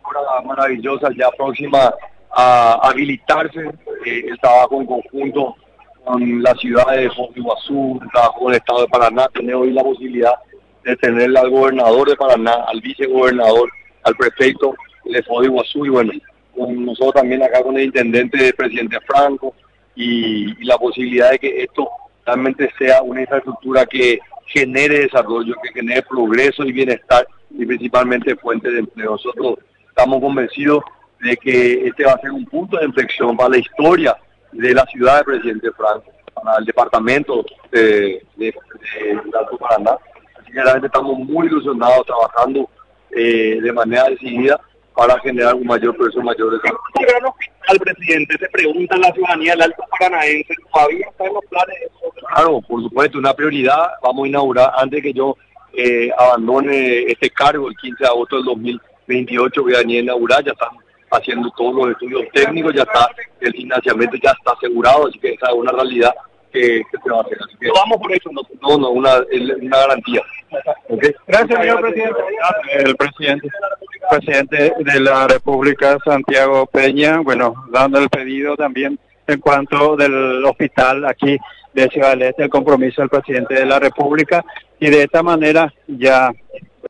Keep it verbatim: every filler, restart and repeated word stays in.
obra maravillosa ya próxima a habilitarse, eh, el trabajo en conjunto con la ciudad de Foz de Iguazú, el trabajo con el Estado de Paraná. Tener hoy la posibilidad de tener al gobernador de Paraná, al vicegobernador, al prefecto de Foz de Iguazú, y bueno, con nosotros también acá con el intendente, el presidente Franco, y, y la posibilidad de que esto realmente sea una infraestructura que genere desarrollo, que genere progreso y bienestar, y principalmente fuente de empleo. Nosotros estamos convencidos de que este va a ser un punto de inflexión para la historia de la ciudad del presidente Franco, para el departamento de, de, de Alto Paraná. Así que realmente estamos muy ilusionados trabajando eh, de manera decidida para generar un mayor progreso, mayor desarrollo. El gran hospital, presidente, se pregunta la ciudadanía del Alto Paranaense, ¿todavía está en los planes de eso? Claro, por supuesto, una prioridad. Vamos a inaugurar, antes que yo eh, abandone este cargo, el quince de agosto del dos mil veintiocho, voy a venir a inaugurar. Ya están haciendo todos los estudios técnicos, ya está, el financiamiento ya está asegurado, así que esa es una realidad que, que se va a hacer. Así que, ¿Lo damos por eso? No, no, no una, una garantía. ¿Okay? Gracias, señor presidente. El presidente, presidente de la República, Santiago Peña, bueno, dando el pedido también en cuanto del hospital aquí de Ciudad del Este, el compromiso del presidente de la República, y de esta manera ya